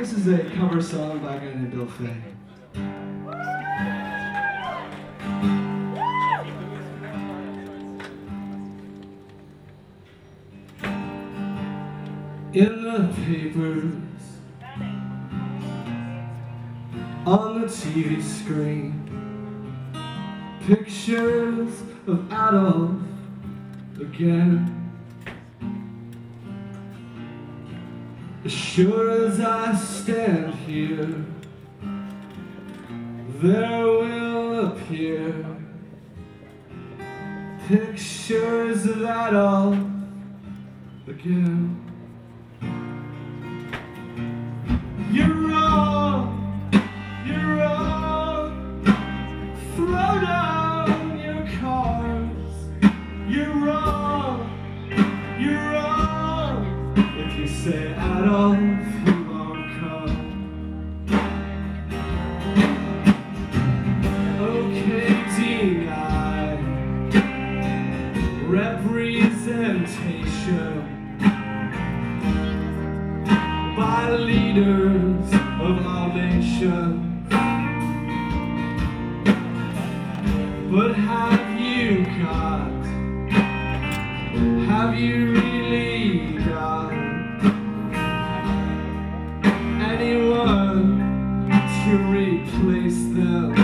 This is a cover song by a guy named Bill Fay. In the papers, on the TV screen, pictures of Adolf again. As sure as I stand here, there will appear pictures of Adolf again. You're wrong, you're wrong. Throw down your cards. You're wrong, you're wrong. If you say Adolf, he won't come. Okay, deny representation by leaders of all nations. But have you really got anyone to replace them?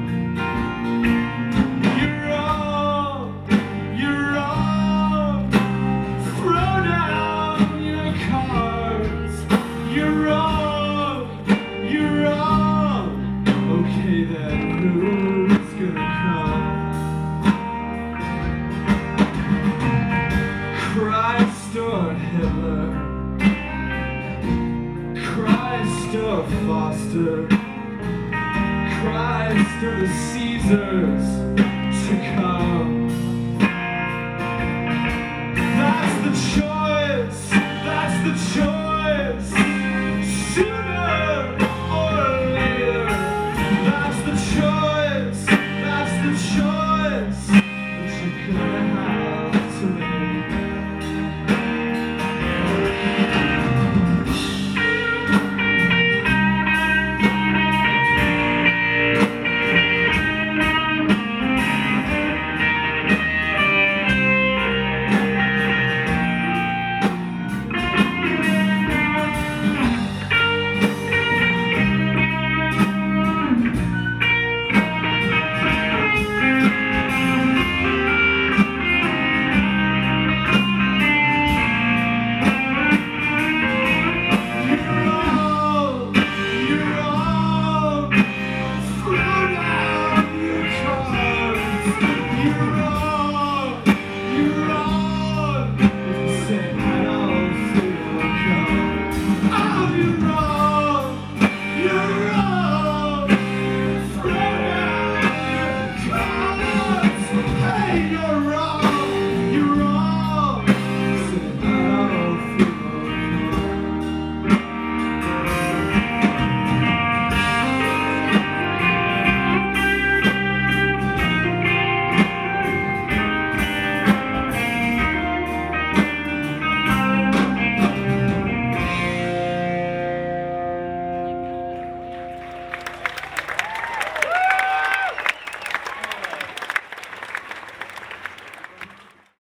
You're wrong, you're wrong. Throw down your cards. You're wrong, you're wrong. Okay then, who's gonna come? Christ or Hitler, Christ or Foster, Christ or the Caesars to come. That's the choice, that's the choice.